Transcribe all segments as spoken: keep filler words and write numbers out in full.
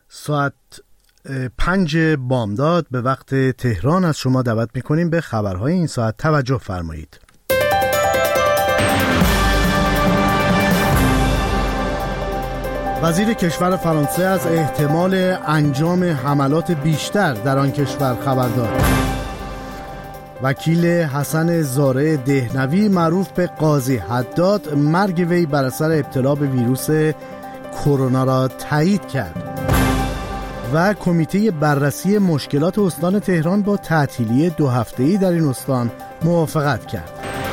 ساعت پنج بامداد به وقت تهران از شما دعوت میکنیم به خبرهای این ساعت توجه فرمایید. وزیر کشور فرانسه از احتمال انجام حملات بیشتر در آن کشور خبر داد. وکیل حسن زارع دهنوی معروف به قاضی حداد مرگ وی بر اثر ابتلا به ویروس کرونا را تایید کرد. و کمیته بررسی مشکلات استان تهران با تعطیلی دو هفته‌ای در این استان موافقت کرد.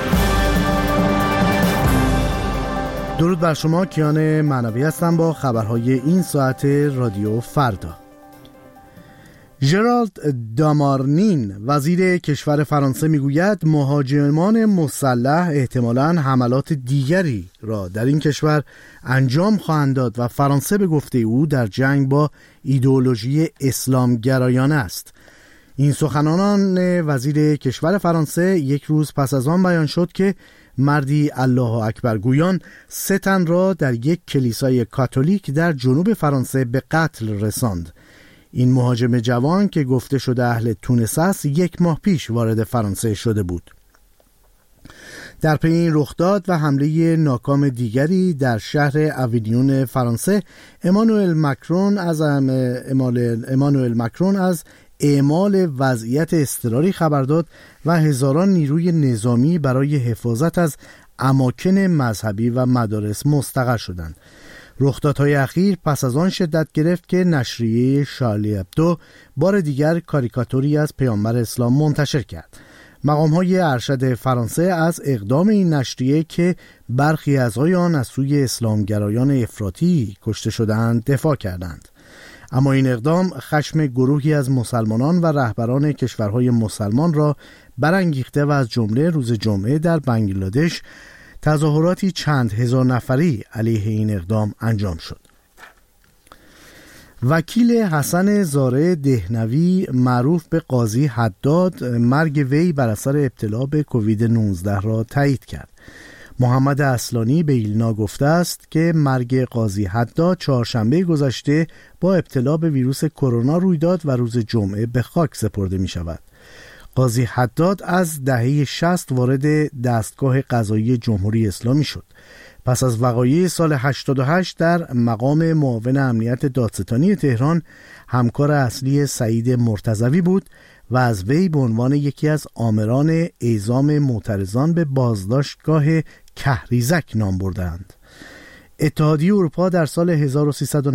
درود بر شما، کیان معنوی هستم با خبرهای این ساعت رادیو فردا. ژرالد دامارنین وزیر کشور فرانسه میگوید مهاجمان مسلح احتمالاً حملات دیگری را در این کشور انجام خواهند داد و فرانسه به گفته او در جنگ با ایدئولوژی اسلامگرایانه است. این سخنان وزیر کشور فرانسه یک روز پس از آن بیان شد که مردی الله اکبر گویان سه تن را در یک کلیسای کاتولیک در جنوب فرانسه به قتل رساند. این مهاجم جوان که گفته شده اهل تونس است یک ماه پیش وارد فرانسه شده بود. در پی این رخداد و حمله ناکام دیگری در شهر اوینیون فرانسه، امانوئل مکرون از امانوئل مکرون از اعمال وضعیت اضطراری خبر داد و هزاران نیروی نظامی برای حفاظت از اماکن مذهبی و مدارس مستقر شدند. رخدادهای اخیر پس از آن شدت گرفت که نشریه شارلی ابدو بار دیگر کاریکاتوری از پیامبر اسلام منتشر کرد. مقام‌های ارشد فرانسه از اقدام این نشریه که برخی اعضای آن از سوی اسلامگرایان افراطی کشته شدند دفاع کردند. اما این اقدام خشم گروهی از مسلمانان و رهبران کشورهای مسلمان را برانگیخته و از جمله روز جمعه در بنگلادش تظاهراتی چند هزار نفری علیه این اقدام انجام شد. وکیل حسن زارع دهنوی معروف به قاضی حداد مرگ وی بر اثر ابتلا به کووید نوزده را تایید کرد. محمد اصلانی به ایلنا گفته است که مرگ قاضی حداد چهارشنبه گذشته با ابتلا به ویروس کرونا روی داد و روز جمعه به خاک سپرده می شود. قاضی حداد از دهه شصت وارد دستگاه قضایی جمهوری اسلامی شد. پس از وقایع سال هشتاد و هشت در مقام معاون امنیت دادستانی تهران همکار اصلی سعید مرتضوی بود و از وی به عنوان یکی از آمران اعزام معترضان به بازداشتگاه کهریزک نام بردند. اتحادیه اروپا در سال هزار و سیصد و